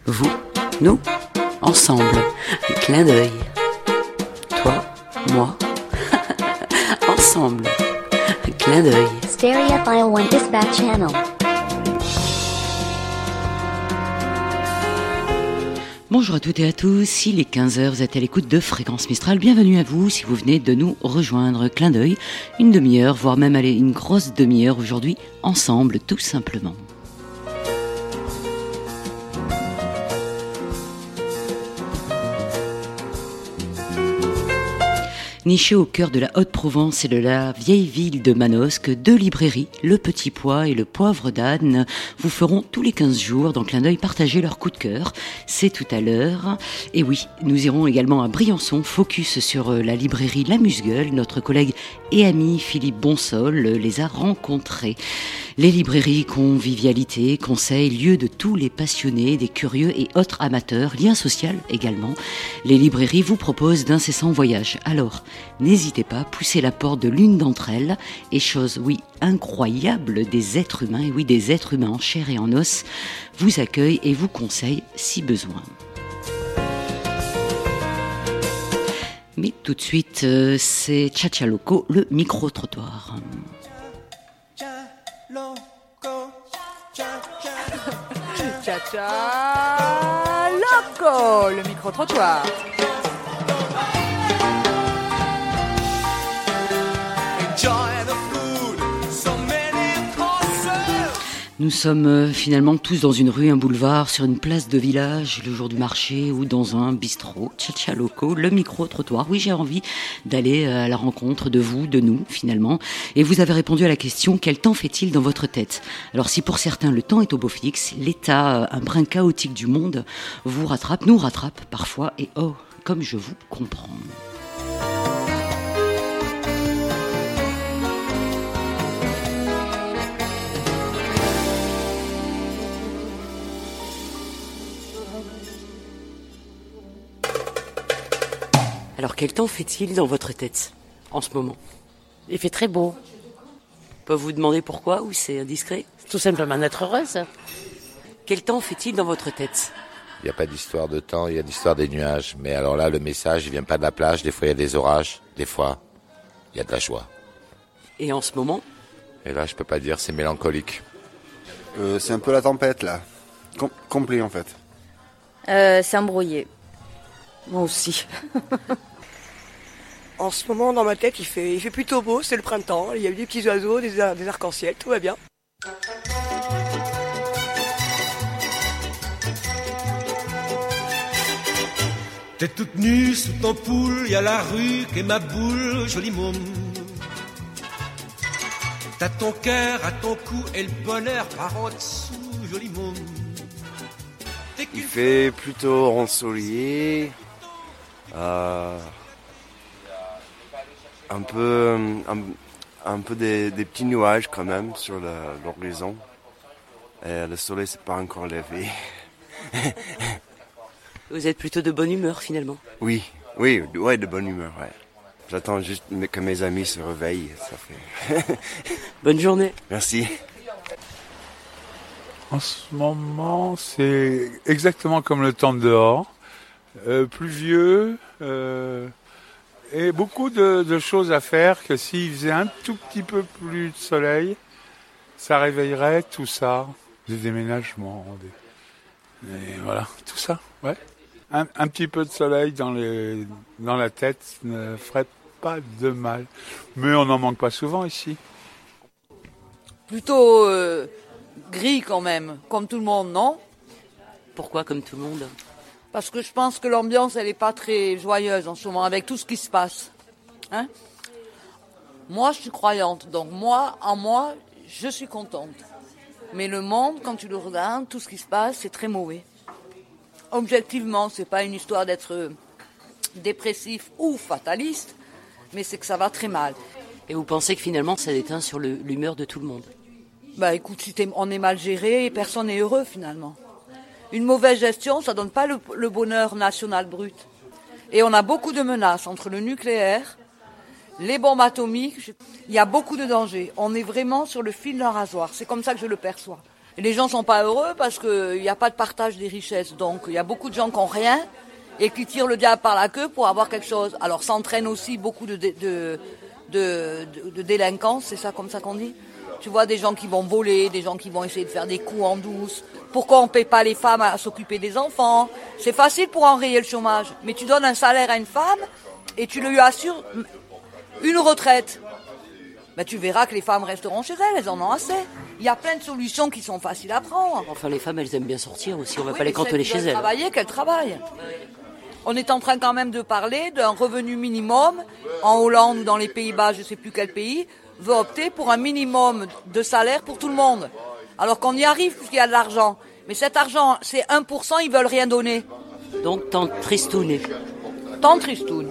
Vous, nous, ensemble. Un clin d'œil. Toi, moi, ensemble. Un clin d'œil. Stereophile One Dispatch Channel. Bonjour à toutes et à tous, il est 15h, vous êtes à l'écoute de Fréquence Mistral. Bienvenue à vous si vous venez de nous rejoindre. Clin d'œil, une demi-heure, voire même une grosse demi-heure aujourd'hui, ensemble, tout simplement. Niché au cœur de la Haute-Provence et de la vieille ville de Manosque, deux librairies, Le Petit Pois et Le Poivre d'Âne, vous feront tous les 15 jours dans Clin d'œil partager leur coup de cœur. C'est tout à l'heure. Et oui, nous irons également à Briançon, focus sur la librairie L'Amuse-Gueule. Notre collègue et ami Philippe Bonsol les a rencontrés. Les librairies, convivialité, conseils, lieux de tous les passionnés, des curieux et autres amateurs, lien social également. Les librairies vous proposent d'incessants voyages. Alors, n'hésitez pas, poussez la porte de l'une d'entre elles et chose, oui, incroyable, des êtres humains, et oui, des êtres humains en chair et en os, vous accueillent et vous conseillent si besoin. Mais tout de suite, c'est Cha-Cha Loco, le micro-trottoir. Cha-cha Loco, le micro-trottoir. Nous sommes finalement tous dans une rue, un boulevard, sur une place de village, le jour du marché ou dans un bistrot. Cha-Cha Loco, le micro-trottoir. Oui, j'ai envie d'aller à la rencontre de vous, de nous, finalement. Et vous avez répondu à la question, quel temps fait-il dans votre tête ? Alors si pour certains le temps est au beau fixe, l'état un brin chaotique du monde vous rattrape, nous rattrape parfois. Et oh, comme je vous comprends. Alors, quel temps fait-il dans votre tête, en ce moment ? Il fait très beau. Je peux vous demander pourquoi, ou c'est indiscret ? C'est tout simplement d'être heureuse. Quel temps fait-il dans votre tête ? Il n'y a pas d'histoire de temps, il y a l'histoire des nuages. Mais alors là, le message, il vient pas de la plage. Des fois, il y a des orages. Des fois, il y a de la joie. Et en ce moment ? Et là, je peux pas dire, c'est mélancolique. C'est un peu la tempête, là. Complet, en fait. C'est embrouillé. Moi aussi. En ce moment, dans ma tête, il fait plutôt beau, c'est le printemps. Il y a eu des petits oiseaux, des arcs-en-ciel, tout va bien. T'es toute nue sous ton poule, y a la rue qu'est ma boule, joli môme. T'as ton cœur à ton cou et le bonheur par en dessous, joli môme. Il fait plutôt ensoleillé. Un peu des petits nuages quand même sur l'horizon. Et le soleil s'est pas encore levé. Vous êtes plutôt de bonne humeur, finalement ? Oui, de bonne humeur, ouais. J'attends juste que mes amis se réveillent, ça fait... Bonne journée. Merci. En ce moment, c'est exactement comme le temps de dehors. Pluvieux, et beaucoup de choses à faire que s'il faisait un tout petit peu plus de soleil, ça réveillerait tout ça, des déménagements, et voilà, tout ça, ouais. Un petit peu de soleil dans la tête ne ferait pas de mal, mais on n'en manque pas souvent ici. Plutôt gris quand même, comme tout le monde, non ? Pourquoi comme tout le monde ? Parce que je pense que l'ambiance, elle n'est pas très joyeuse en ce moment, avec tout ce qui se passe. Hein ? Moi, je suis croyante, donc moi, je suis contente. Mais le monde, quand tu le regardes, tout ce qui se passe, c'est très mauvais. Objectivement, c'est pas une histoire d'être dépressif ou fataliste, mais c'est que ça va très mal. Et vous pensez que finalement, ça déteint sur l'humeur de tout le monde ? Bah écoute, si on est mal géré, personne n'est heureux finalement. Une mauvaise gestion, ça donne pas le bonheur national brut. Et on a beaucoup de menaces entre le nucléaire, les bombes atomiques. Il y a beaucoup de dangers. On est vraiment sur le fil d'un rasoir. C'est comme ça que je le perçois. Et les gens sont pas heureux parce qu'il n'y a pas de partage des richesses. Donc il y a beaucoup de gens qui n'ont rien et qui tirent le diable par la queue pour avoir quelque chose. Alors ça entraîne aussi beaucoup de délinquance, c'est ça comme ça qu'on dit ? Tu vois, des gens qui vont voler, des gens qui vont essayer de faire des coups en douce. Pourquoi on ne paie pas les femmes à s'occuper des enfants ? C'est facile pour enrayer le chômage. Mais tu donnes un salaire à une femme et tu lui assures une retraite. Ben, tu verras que les femmes resteront chez elles en ont assez. Il y a plein de solutions qui sont faciles à prendre. Enfin, les femmes, elles aiment bien sortir aussi. On ne va pas les cantonner chez elles. Travailler, qu'elles travaillent. On est en train quand même de parler d'un revenu minimum. En Hollande ou dans les Pays-Bas, je ne sais plus quel pays, veut opter pour un minimum de salaire pour tout le monde. Alors qu'on y arrive puisqu'il y a de l'argent. Mais cet argent, c'est 1%, ils veulent rien donner. Donc, tant tristouné. Tant tristoun.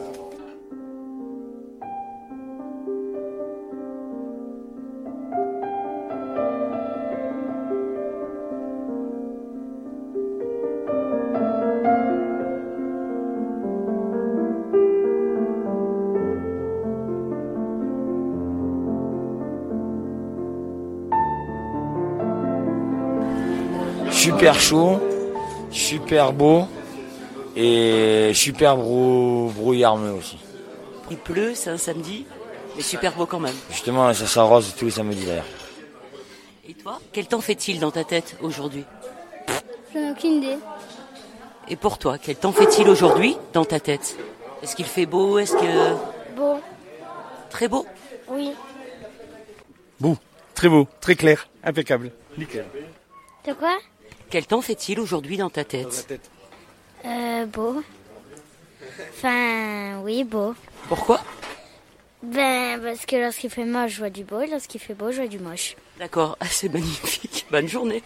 Super chaud, super beau et super brouillarmeux aussi. Il pleut, c'est un samedi, mais super beau quand même. Justement, ça s'arrose tous les samedis d'ailleurs. Et toi, quel temps fait-il dans ta tête aujourd'hui ? J'en ai aucune idée. Et pour toi, quel temps fait-il aujourd'hui dans ta tête ? Est-ce qu'il fait beau ? Est-ce que... Beau. Très beau ? Oui. Beau, très beau, très clair, impeccable, nickel. De quoi ? Quel temps fait-il aujourd'hui dans ta tête ? Beau. Enfin, oui, beau. Pourquoi ? Ben, parce que lorsqu'il fait moche, je vois du beau, et lorsqu'il fait beau, je vois du moche. D'accord, c'est magnifique. Bonne journée.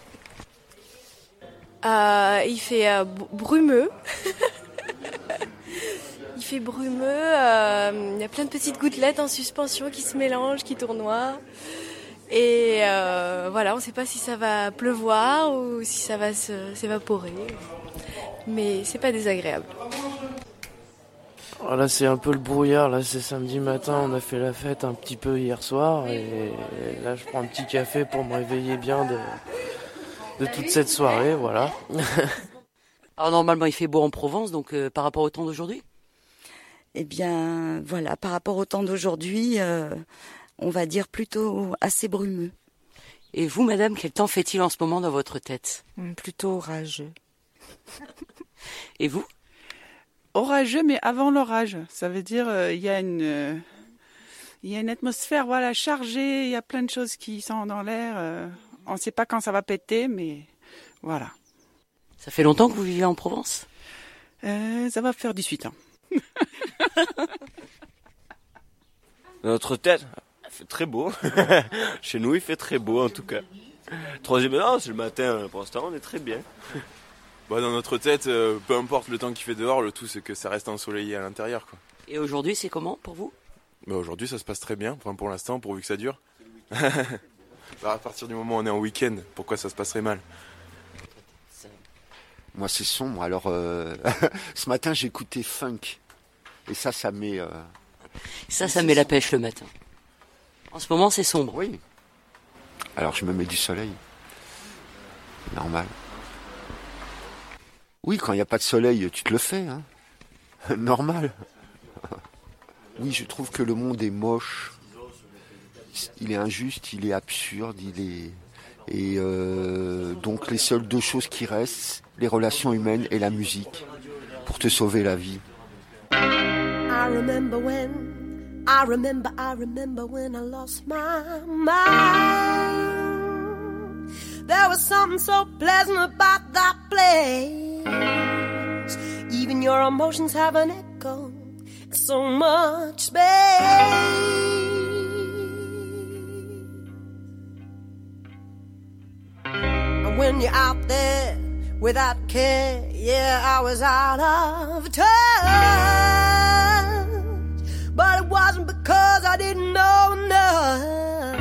Il fait brumeux. Il fait brumeux. Il y a plein de petites gouttelettes en suspension qui se mélangent, qui tournoient. Et voilà, on ne sait pas si ça va pleuvoir ou si ça va s'évaporer. Mais c'est pas désagréable. Là, c'est un peu le brouillard. Là, c'est samedi matin. On a fait la fête un petit peu hier soir. Et là, je prends un petit café pour me réveiller bien de toute cette soirée. Voilà. Alors, normalement, il fait beau en Provence. Donc, par rapport au temps d'aujourd'hui ? Eh bien, voilà, par rapport au temps d'aujourd'hui... on va dire plutôt assez brumeux. Et vous, madame, quel temps fait-il en ce moment dans votre tête ? Plutôt orageux. Et vous ? Orageux, mais avant l'orage. Ça veut dire il y a une atmosphère chargée, il y a plein de choses qui sont dans l'air. On ne sait pas quand ça va péter, mais voilà. Ça fait longtemps que vous vivez en Provence ? Ça va faire 18 ans. Notre tête, il fait très beau. Chez nous, il fait très beau en tout cas. Troisième heure, c'est le matin. Pour l'instant, on est très bien. Dans notre tête, peu importe le temps qu'il fait dehors, le tout c'est que ça reste ensoleillé à l'intérieur, quoi. Et aujourd'hui, c'est comment pour vous ? Aujourd'hui, ça se passe très bien. Enfin, pour l'instant, pourvu que ça dure. À partir du moment où on est en week-end, pourquoi ça se passerait mal ? Moi, c'est sombre. Alors, ce matin, j'ai écouté funk. Et ça met... Ça met la pêche le matin. En ce moment, c'est sombre. Oui. Alors, je me mets du soleil. Normal. Oui, quand il n'y a pas de soleil, tu te le fais. Hein. Normal. Oui, je trouve que le monde est moche. Il est injuste, il est absurde, Et donc, les seules deux choses qui restent, les relations humaines et la musique, pour te sauver la vie. I remember when I lost my mind. There was something so pleasant about that place. Even your emotions have an echo, so much space. And when you're out there without care, yeah, I was out of touch. But it wasn't because I didn't know enough.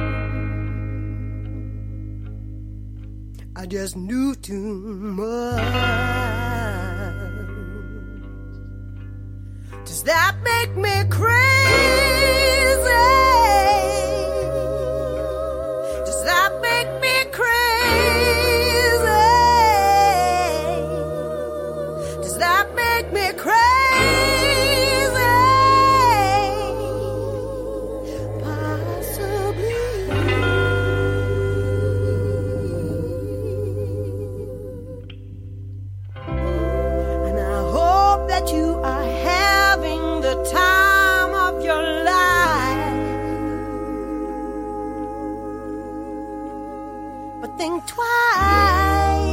I just knew too much. Does that make me crazy? Does that make me crazy? but think twice.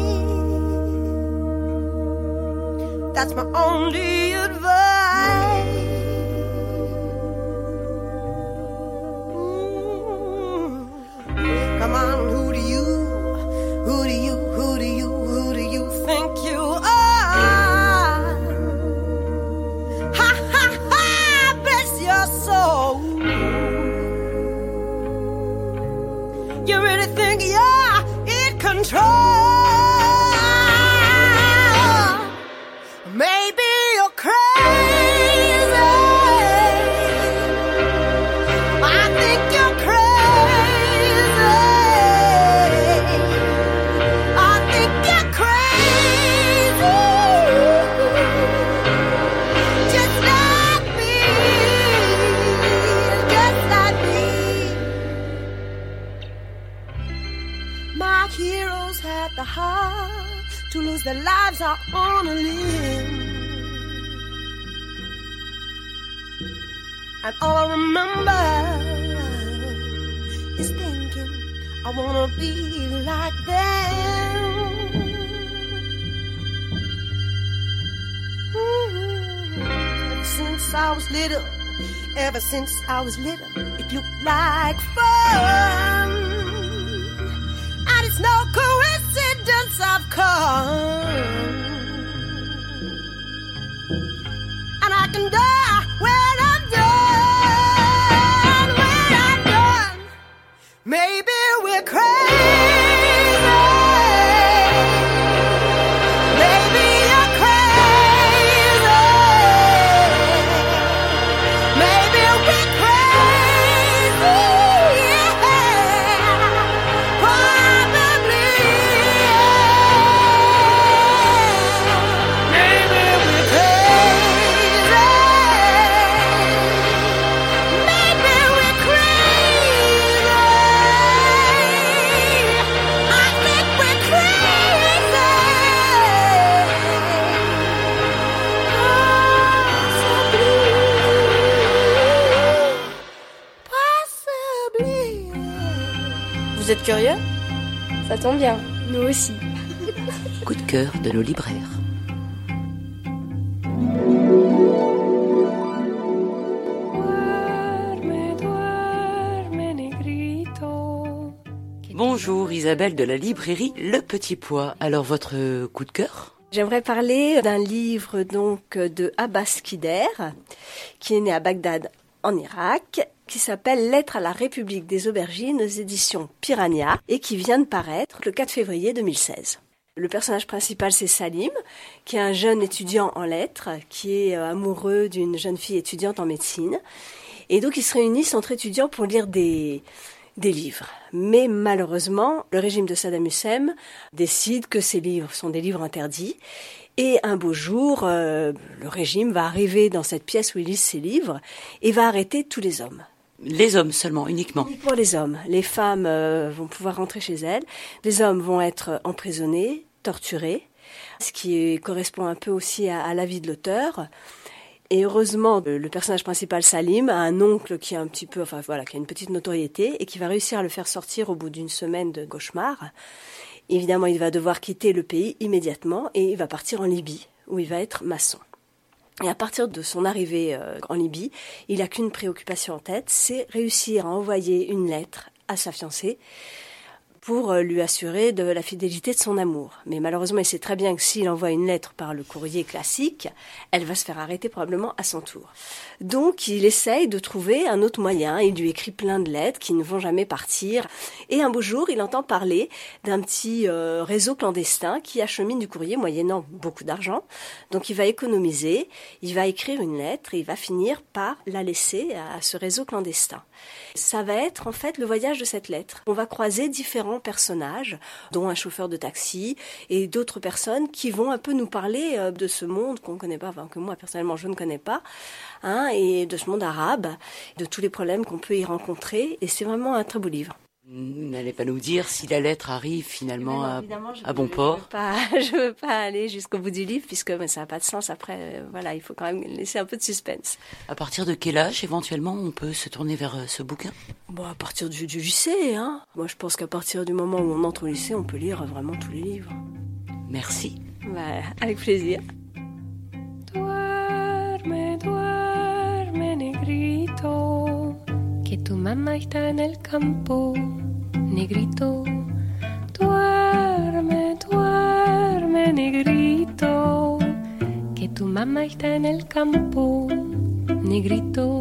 That's my only advice. Come on, who do you think you are? Ha ha ha, bless your soul. You really think you're in control? Maybe you're crazy. I think you're crazy. I think you're crazy. Just like me. Just like me. My heroes had the heart to lose their lives out on a limb. And all I remember is thinking I wanna be like them. Ever since I was little, it looked like fun. And it's no coincidence I've come. And I can die when I'm done. When I'm done, maybe we're crazy. Maybe you're crazy. Maybe we're crazy. Yeah. Probably. Maybe we're crazy. Maybe we're crazy. I think we're crazy. Possibly. Vous êtes curieux? Ça tombe bien, nous aussi. Coup de cœur de nos libraires. Bonjour Isabelle de la librairie Le Petit Pois. Alors votre coup de cœur? J'aimerais parler d'un livre donc de Abbas Kider, qui est né à Bagdad en Irak, qui s'appelle Lettre à la République des Aubergines aux éditions Piranha et qui vient de paraître le 4 février 2016. Le personnage principal, c'est Salim, qui est un jeune étudiant en lettres, qui est amoureux d'une jeune fille étudiante en médecine. Et donc, ils se réunissent entre étudiants pour lire des livres. Mais malheureusement, le régime de Saddam Hussein décide que ces livres sont des livres interdits. Et un beau jour, le régime va arriver dans cette pièce où ils lisent ces livres et va arrêter tous les hommes. Les hommes seulement, uniquement. Pour les hommes. Les femmes vont pouvoir rentrer chez elles. Les hommes vont être emprisonnés, torturés, ce qui correspond un peu aussi à la vie de l'auteur. Et heureusement, le personnage principal, Salim, a un oncle qui est un petit peu, qui a une petite notoriété et qui va réussir à le faire sortir au bout d'une semaine de cauchemar. Évidemment, il va devoir quitter le pays immédiatement et il va partir en Libye, où il va être maçon. Et à partir de son arrivée en Libye, il n'a qu'une préoccupation en tête, c'est réussir à envoyer une lettre à sa fiancée pour lui assurer de la fidélité de son amour. Mais malheureusement, il sait très bien que s'il envoie une lettre par le courrier classique, elle va se faire arrêter probablement à son tour. Donc, il essaye de trouver un autre moyen. Il lui écrit plein de lettres qui ne vont jamais partir. Et un beau jour, il entend parler d'un petit réseau clandestin qui achemine du courrier moyennant beaucoup d'argent. Donc, il va économiser, il va écrire une lettre et il va finir par la laisser à ce réseau clandestin. Ça va être en fait le voyage de cette lettre. On va croiser différents personnages, dont un chauffeur de taxi et d'autres personnes qui vont un peu nous parler de ce monde qu'on ne connaît pas, que moi personnellement je ne connais pas, et de ce monde arabe, de tous les problèmes qu'on peut y rencontrer. Et c'est vraiment un très beau livre. Vous n'allez pas nous dire si la lettre arrive finalement à bon port? Je veux pas aller jusqu'au bout du livre puisque ça n'a pas de sens. Après, voilà, il faut quand même laisser un peu de suspense. À partir de quel âge, éventuellement, on peut se tourner vers ce bouquin? Bon, à partir du lycée, hein. Moi, je pense qu'à partir du moment où on entre au lycée, on peut lire vraiment tous les livres. Merci. Avec plaisir. Duerme, duerme, negrito, que tu mamá está en el campo, negrito. Duerme, duerme, negrito, que tu mamá está en el campo, negrito.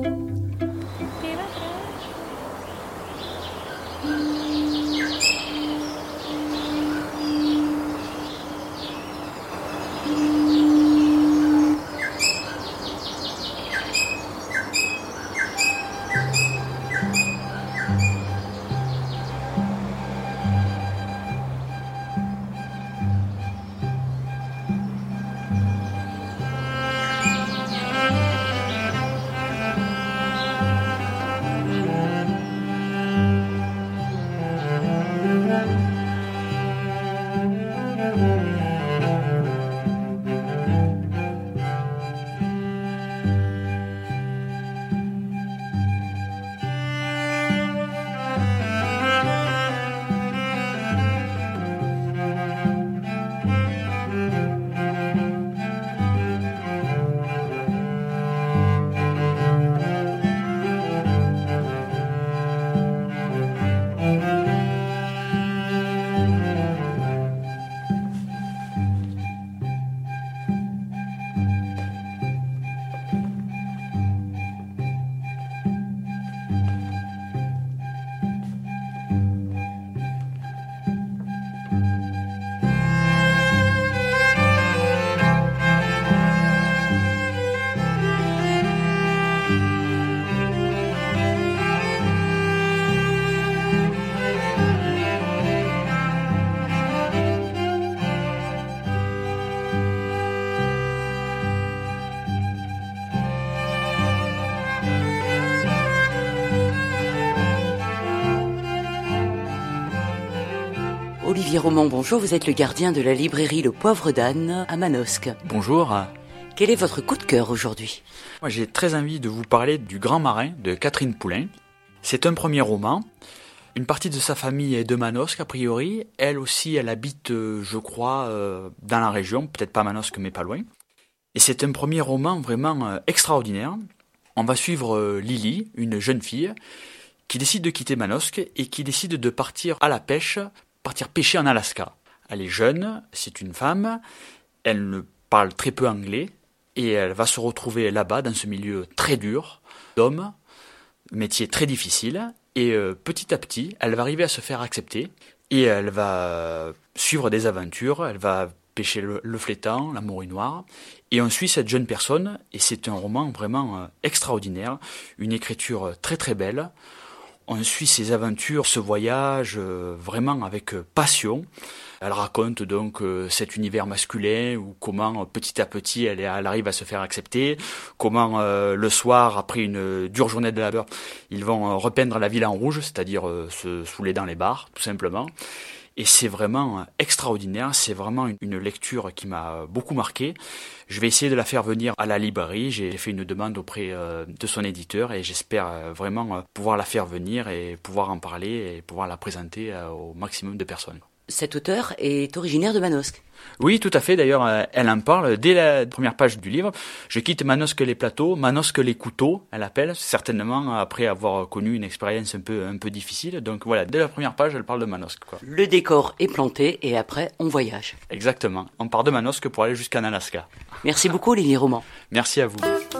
Olivier Roman, bonjour, vous êtes le gardien de la librairie Le Poivre d'Âne à Manosque. Bonjour. Quel est votre coup de cœur aujourd'hui? Moi, j'ai très envie de vous parler du Grand Marin de Catherine Poulain. C'est un premier roman. Une partie de sa famille est de Manosque, a priori. Elle aussi, elle habite, je crois, dans la région, peut-être pas Manosque, mais pas loin. Et c'est un premier roman vraiment extraordinaire. On va suivre Lily, une jeune fille, qui décide de quitter Manosque et qui décide de partir à la pêche, partir pêcher en Alaska. Elle est jeune, c'est une femme, elle ne parle très peu anglais et elle va se retrouver là-bas dans ce milieu très dur d'hommes, métier très difficile et petit à petit, elle va arriver à se faire accepter et elle va suivre des aventures, elle va pêcher le flétan, la morue noire et on suit cette jeune personne et c'est un roman vraiment extraordinaire, une écriture très très belle. On suit ses aventures, ce voyage, vraiment avec passion. Elle raconte donc cet univers masculin, où comment petit à petit elle arrive à se faire accepter, comment le soir, après une dure journée de labeur, ils vont repeindre la ville en rouge, c'est-à-dire se saouler dans les bars, tout simplement. Et c'est vraiment extraordinaire, c'est vraiment une lecture qui m'a beaucoup marqué. Je vais essayer de la faire venir à la librairie, j'ai fait une demande auprès de son éditeur et j'espère vraiment pouvoir la faire venir et pouvoir en parler et pouvoir la présenter au maximum de personnes. Cet auteur est originaire de Manosque. Oui, tout à fait. D'ailleurs, elle en parle dès la première page du livre. Je quitte Manosque les plateaux, Manosque les couteaux, elle appelle, certainement après avoir connu une expérience un peu difficile. Donc voilà, dès la première page, elle parle de Manosque, quoi. Le décor est planté et après, on voyage. Exactement. On part de Manosque pour aller jusqu'en Alaska. Merci beaucoup, Olivier Roman. Merci à vous.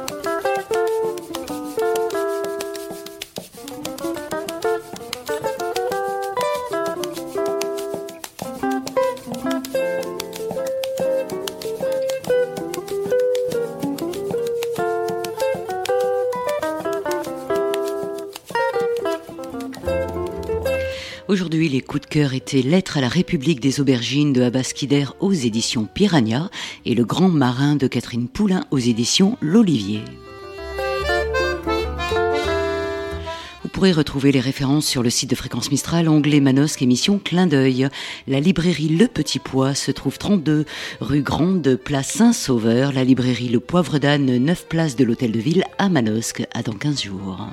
Aujourd'hui, les coups de cœur étaient Lettre à la République des aubergines de Abbas Kider aux éditions Piranha et Le Grand Marin de Catherine Poulain aux éditions L'Olivier. Vous pourrez retrouver les références sur le site de Fréquence Mistral, onglet Manosque, émission Clin d'œil. La librairie Le Petit Pois se trouve 32 rue Grande, place Saint-Sauveur. La librairie Le Poivre d'Âne, 9 place de l'Hôtel de Ville à Manosque. À dans 15 jours.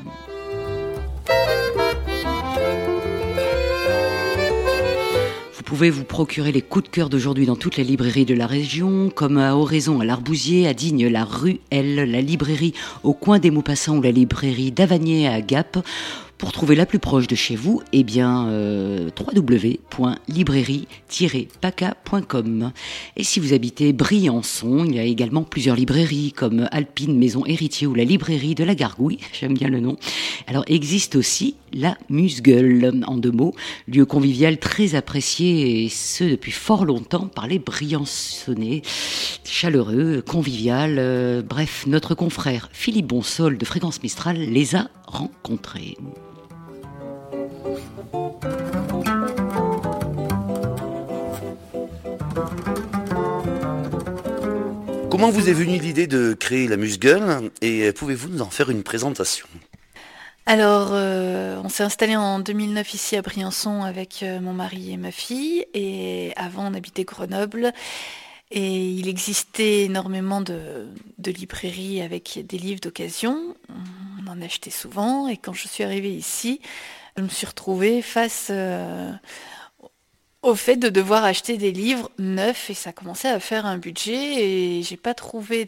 Vous pouvez vous procurer les coups de cœur d'aujourd'hui dans toutes les librairies de la région, comme à Oraison, à l'Arbousier, à Digne, la rue L, la librairie au coin des Maupassants ou la librairie d'Avanier à Gap. Pour trouver la plus proche de chez vous, www.librairie-paca.com. Et si vous habitez Briançon, il y a également plusieurs librairies comme Alpine, Maison Héritier ou la librairie de la Gargouille, j'aime bien le nom. Alors existe aussi la Musgueule, en 2 mots, lieu convivial très apprécié et ce depuis fort longtemps par les Briançonnais, chaleureux, convivial, bref, notre confrère Philippe Bonsol de Fréquence Mistral les a rencontrés. Comment vous est venue l'idée de créer la Musgueule et pouvez-vous nous en faire une présentation ? Alors, on s'est installé en 2009 ici à Briançon avec mon mari et ma fille, et avant on habitait Grenoble, et il existait énormément de librairies avec des livres d'occasion, on en achetait souvent, et quand je suis arrivée ici, je me suis retrouvée face au fait de devoir acheter des livres neufs, et ça commençait à faire un budget, et j'ai pas trouvé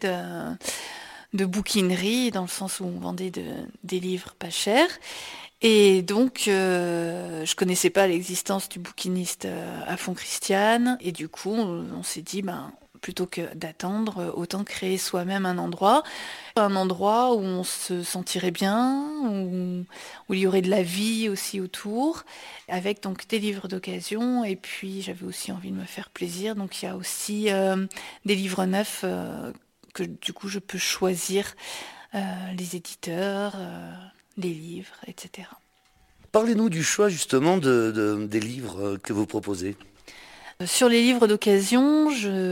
de bouquinerie, dans le sens où on vendait des livres pas chers. Et donc, je connaissais pas l'existence du bouquiniste à fond Christiane. Et du coup, on s'est dit, plutôt que d'attendre, autant créer soi-même un endroit où on se sentirait bien, où il y aurait de la vie aussi autour, avec donc des livres d'occasion. Et puis, j'avais aussi envie de me faire plaisir. Donc, il y a aussi des livres neufs que du coup je peux choisir les éditeurs, les livres, etc. Parlez-nous du choix justement des livres que vous proposez. Sur les livres d'occasion,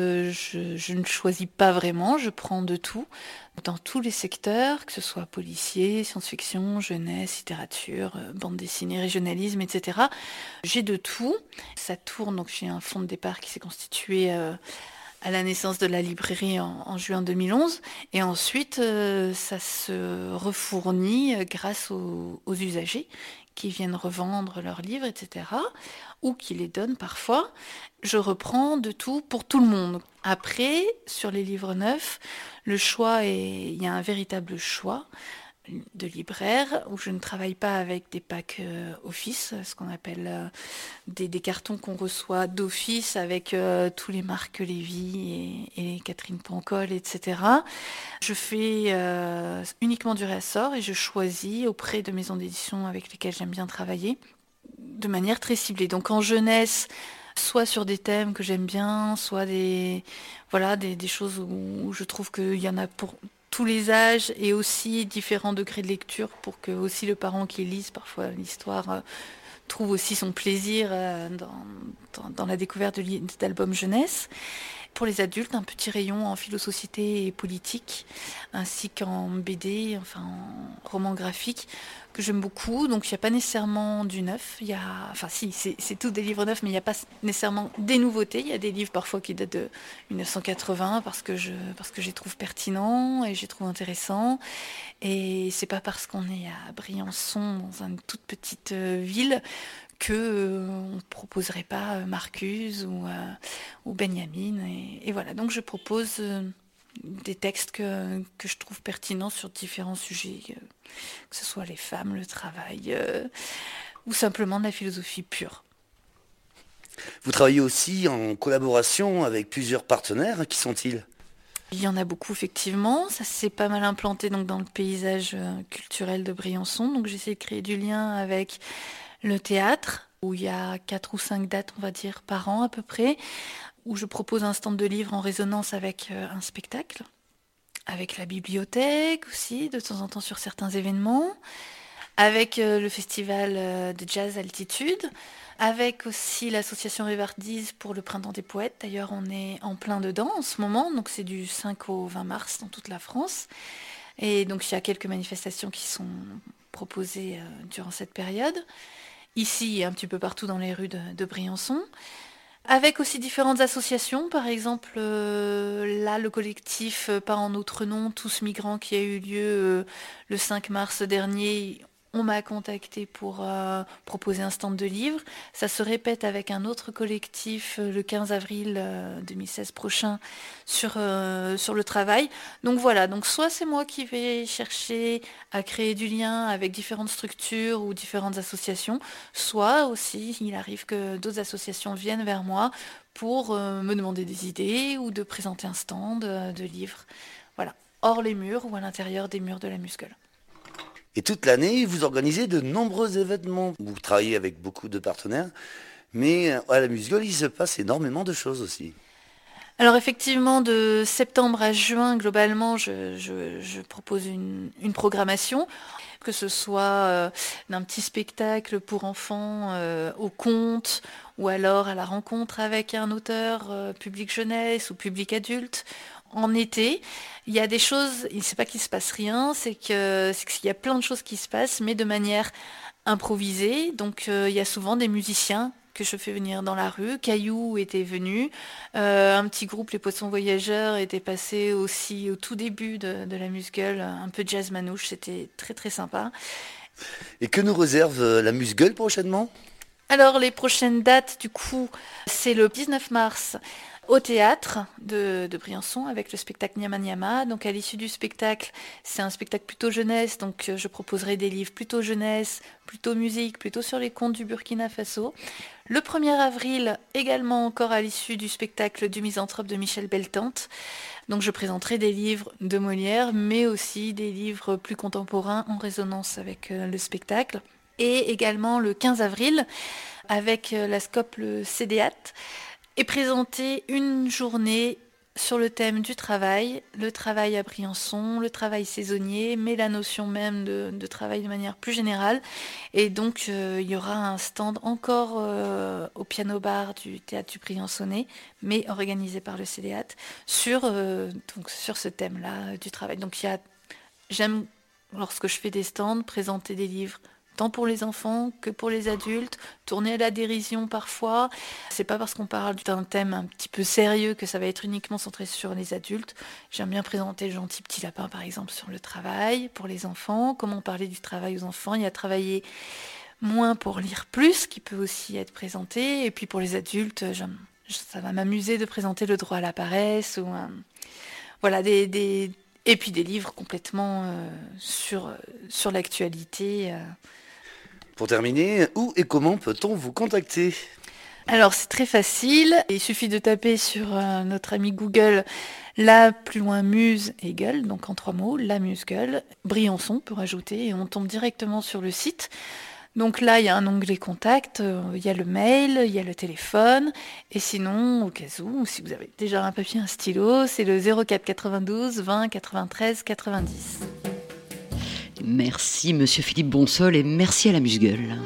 je ne choisis pas vraiment, je prends de tout, dans tous les secteurs, que ce soit policier, science-fiction, jeunesse, littérature, bande dessinée, régionalisme, etc. J'ai de tout. Ça tourne, donc j'ai un fonds de départ qui s'est constitué à la naissance de la librairie en juin 2011. Et ensuite, ça se refournit grâce aux usagers qui viennent revendre leurs livres, etc. Ou qui les donnent parfois. Je reprends de tout pour tout le monde. Après, sur les livres neufs, il y a un véritable choix de libraire où je ne travaille pas avec des packs office, ce qu'on appelle des cartons qu'on reçoit d'office avec tous les Marc Lévy et Catherine Pancol, etc. Je fais uniquement du réassort et je choisis auprès de maisons d'édition avec lesquelles j'aime bien travailler de manière très ciblée. Donc en jeunesse, soit sur des thèmes que j'aime bien, soit des choses où je trouve qu'il y en a pour tous les âges et aussi différents degrés de lecture pour que aussi le parent qui lise parfois l'histoire trouve aussi son plaisir dans la découverte d'albums jeunesse. Pour les adultes, un petit rayon en philo-société et politique, ainsi qu'en BD, enfin en roman graphique, que j'aime beaucoup. Donc il n'y a pas nécessairement du neuf, c'est tout des livres neufs, mais il n'y a pas nécessairement des nouveautés. Il y a des livres parfois qui datent de 1980 parce que je les trouve pertinents et je les trouve intéressants. Et c'est pas parce qu'on est à Briançon, dans une toute petite ville, que on proposerait pas Marcuse ou Benjamin et voilà. Donc je propose des textes que je trouve pertinents sur différents sujets, que ce soit les femmes, le travail ou simplement de la philosophie pure. Vous travaillez aussi en collaboration avec plusieurs partenaires. Qui sont-ils ? Il y en a beaucoup, effectivement. Ça s'est pas mal implanté donc, dans le paysage culturel de Briançon. Donc j'essaie de créer du lien avec le théâtre, où il y a 4 ou 5 dates, on va dire, par an à peu près, où je propose un stand de livres en résonance avec un spectacle, avec la bibliothèque aussi, de temps en temps sur certains événements, avec le festival de jazz Altitude, avec aussi l'association Rivardise pour le Printemps des Poètes. D'ailleurs, on est en plein dedans en ce moment, donc c'est du 5 au 20 mars dans toute la France. Et donc, il y a quelques manifestations qui sont proposées durant cette période. Ici et un petit peu partout dans les rues de Briançon. Avec aussi différentes associations, par exemple, là, le collectif Pas en notre nom, Tous migrants, qui a eu lieu le 5 mars dernier, on m'a contacté pour proposer un stand de livres. Ça se répète avec un autre collectif le 15 avril 2016 prochain sur le travail. Donc voilà, donc soit c'est moi qui vais chercher à créer du lien avec différentes structures ou différentes associations, soit aussi il arrive que d'autres associations viennent vers moi pour me demander des idées ou de présenter un stand de livres. Voilà, hors les murs ou à l'intérieur des murs de la Musgueule. Et toute l'année, vous organisez de nombreux événements. Vous travaillez avec beaucoup de partenaires, mais à la Musgueule, il se passe énormément de choses aussi. Alors effectivement, de septembre à juin, globalement, je propose une programmation, que ce soit d'un petit spectacle pour enfants au conte, ou alors à la rencontre avec un auteur public jeunesse ou public adulte. En été, il y a des choses, c'est pas qu'il se passe rien, c'est qu'il y a plein de choses qui se passent, mais de manière improvisée. Donc il y a souvent des musiciens que je fais venir dans la rue. Caillou était venu, un petit groupe, les Poissons Voyageurs, était passé aussi au tout début de la Musgueule, un peu jazz manouche, c'était très très sympa. Et que nous réserve la Musgueule prochainement ? Alors les prochaines dates, du coup, c'est le 19 mars. Au théâtre de Briançon avec le spectacle Nyama Nyama. Donc à l'issue du spectacle, c'est un spectacle plutôt jeunesse, donc je proposerai des livres plutôt jeunesse, plutôt musique, plutôt sur les contes du Burkina Faso. Le 1er avril, également encore à l'issue du spectacle du Misanthrope de Michel Beltante. Donc je présenterai des livres de Molière, mais aussi des livres plus contemporains en résonance avec le spectacle. Et également le 15 avril, avec la SCOP, le CDAT, et présenter une journée sur le thème du travail, le travail à Briançon, le travail saisonnier, mais la notion même de travail de manière plus générale. Et donc il y aura un stand encore au piano-bar du Théâtre du Briançonnais, mais organisé par le CDAT, sur ce thème-là du travail. Donc j'aime, lorsque je fais des stands, présenter des livres tant pour les enfants que pour les adultes, tourner à la dérision parfois. C'est pas parce qu'on parle d'un thème un petit peu sérieux que ça va être uniquement centré sur les adultes. J'aime bien présenter le gentil petit lapin, par exemple, sur le travail, pour les enfants. Comment parler du travail aux enfants ? Il y a travailler moins pour lire plus, qui peut aussi être présenté. Et puis pour les adultes, ça va m'amuser de présenter le droit à la paresse, ou voilà, et puis des livres complètement sur l'actualité. Pour terminer, où et comment peut-on vous contacter ? Alors c'est très facile, il suffit de taper sur notre ami Google la plus loin Muse et Gueule, donc en 3 mots, la Musgueule, Briançon peut rajouter, et on tombe directement sur le site. Donc là, il y a un onglet contact, il y a le mail, il y a le téléphone, et sinon, au cas où, si vous avez déjà un papier, un stylo, c'est le 04 92 20 93 90. Merci Monsieur Philippe Bonsol et merci à la Musgueule.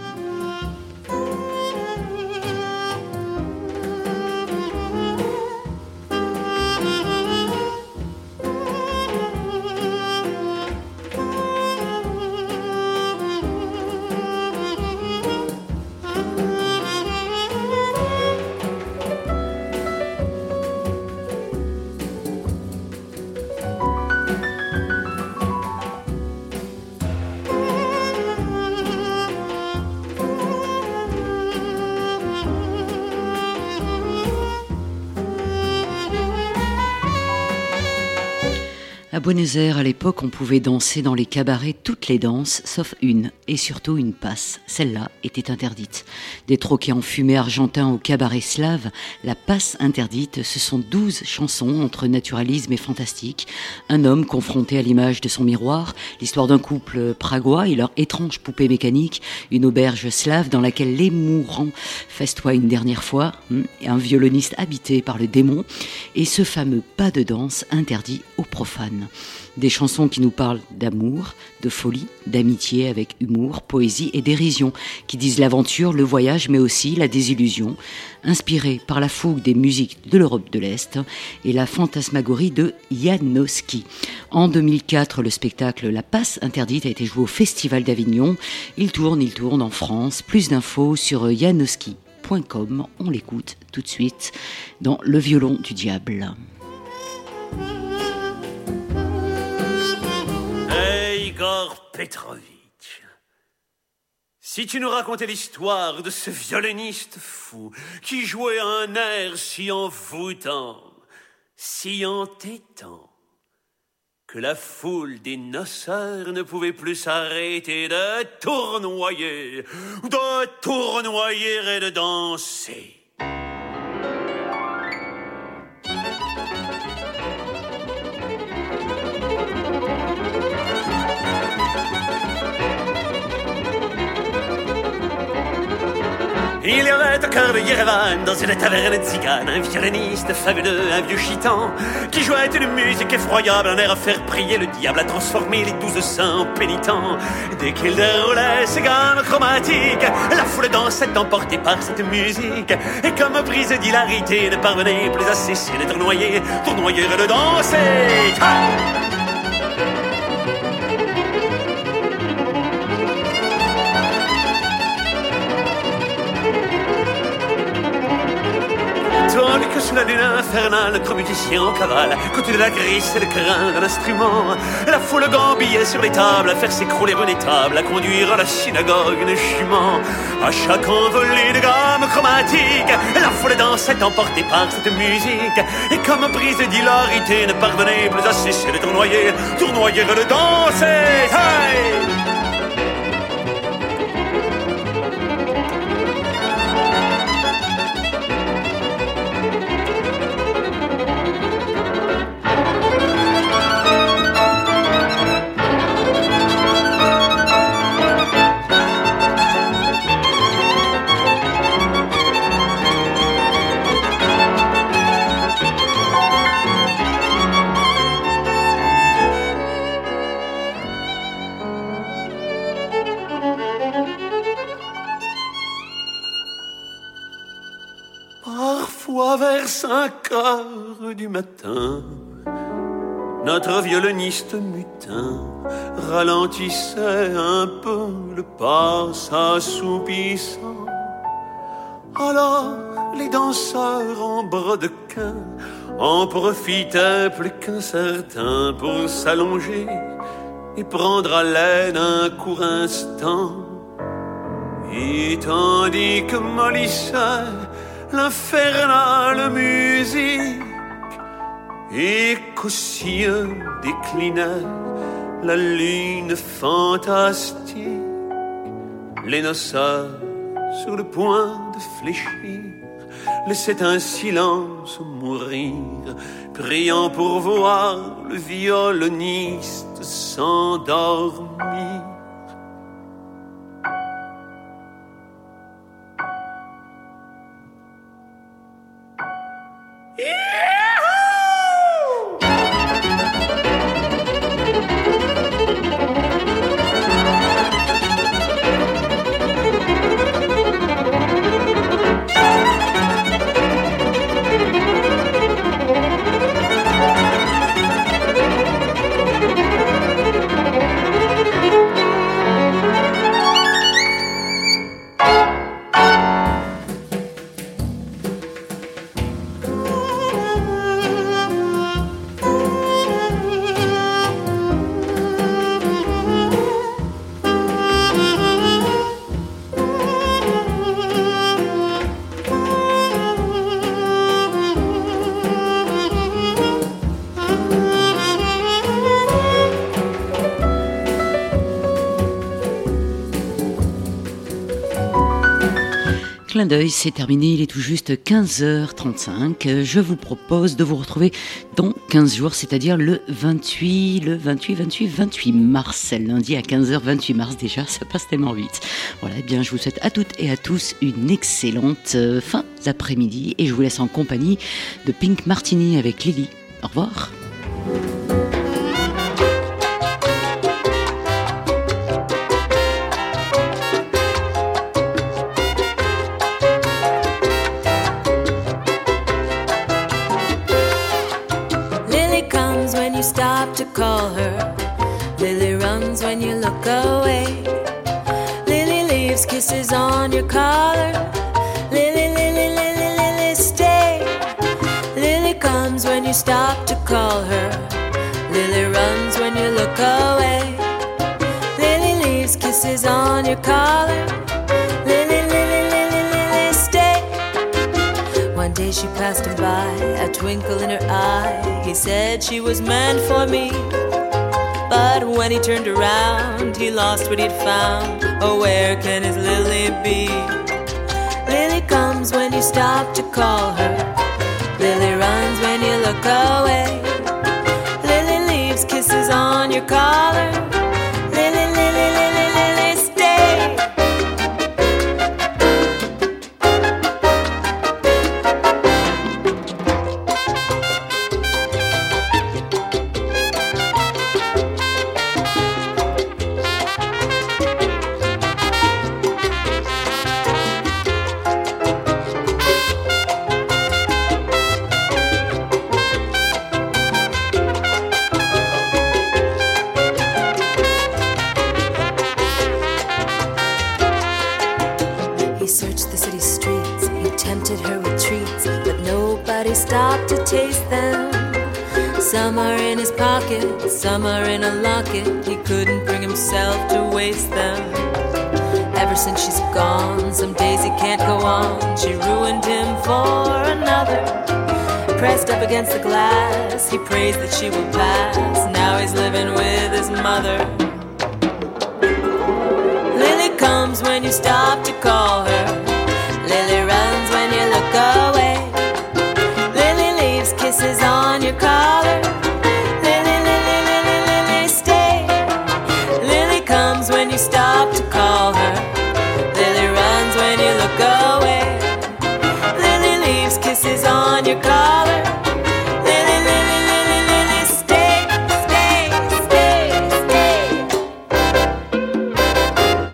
À Buenos Aires, à l'époque, on pouvait danser dans les cabarets toutes les danses, sauf une, et surtout une passe. Celle-là était interdite. Des troquets en fumée argentin au cabaret slave, la passe interdite, ce sont 12 chansons entre naturalisme et fantastique. Un homme confronté à l'image de son miroir, l'histoire d'un couple pragois et leur étrange poupée mécanique, une auberge slave dans laquelle les mourants festoient une dernière fois, un violoniste habité par le démon, et ce fameux pas de danse interdit aux profanes. Des chansons qui nous parlent d'amour, de folie, d'amitié avec humour, poésie et dérision, qui disent l'aventure, le voyage, mais aussi la désillusion, inspirées par la fougue des musiques de l'Europe de l'Est et la fantasmagorie de Janowski. En 2004, le spectacle La Passe interdite a été joué au Festival d'Avignon. Il tourne en France. Plus d'infos sur janowski.com. On l'écoute tout de suite dans Le violon du diable. Igor Petrovitch, si tu nous racontais l'histoire de ce violoniste fou qui jouait un air si envoûtant, si entêtant, que la foule des noceurs ne pouvait plus s'arrêter de tournoyer et de danser. Il y avait au cœur de Yerevan, dans une taverne tzigane, un violoniste fabuleux, un vieux chitan, qui jouait une musique effroyable, un air à faire prier le diable, à transformer les 12 saints en pénitents. Dès qu'il déroulait ses gammes chromatiques, la foule dansait emportée par cette musique, et comme prise d'hilarité, ne parvenait plus à cesser de tournoyer et de danser. Tandis que sous la lune infernale, notre musicien en cavale, côté de la grisse et le crin d'un instrument, la foule gambillait sur les tables, à faire s'écrouler une étable, à conduire à la synagogue une jument. À chaque envolée de gammes chromatiques, la foule dansait emportée par cette musique, et comme prise d'hilarité, ne parvenait plus à cesser de tournoyer et de danser. Hey! Vers 5 heures du matin, notre violoniste mutin ralentissait un peu le pas, s'assoupissant. Alors les danseurs en brodequin en profitaient plus qu'un certain pour s'allonger et prendre haleine un court instant. Et tandis que mollissait l'infernale musique et qu'aussi déclinait la lune fantastique, les noceurs sur le point de fléchir laissaient un silence mourir, priant pour voir le violoniste s'endormir. Clin d'œil, c'est terminé, il est tout juste 15h35. Je vous propose de vous retrouver dans 15 jours, c'est-à-dire le 28 mars, lundi à 15h, 28 mars déjà, ça passe tellement vite. Voilà, eh bien je vous souhaite à toutes et à tous une excellente fin d'après-midi et je vous laisse en compagnie de Pink Martini avec Lily. Au revoir. you stop to call her. Lily runs when you look away. Lily leaves kisses on your collar. Lily, Lily, Lily, Lily, stay. Lily comes when you stop to call her. Lily runs when you look away. Lily leaves kisses on your collar. Lily, Lily, Lily, Lily, stay. One day she passed him by, a twinkle in her eye. He said she was meant for me. But when he turned around, he lost what he'd found. Oh, where can his Lily be? Lily comes when you stop to call her. Lily runs when you look away. Lily leaves kisses on your collar. Lily, Lily, Lily, Lily, stay. Stopped to taste them. Some are in his pocket, some are in a locket. He couldn't bring himself to waste them. Ever since she's gone, some days he can't go on. She ruined him for another. Pressed up against the glass, he prays that she will pass. Now he's living with his mother. Lily comes when you stop to call her. Lily runs when you look away. Kisses on your collar. Lily, Lily, Lily, Lily, stay. Lily comes when you stop to call her. Lily runs when you look away. Lily leaves kisses on your collar.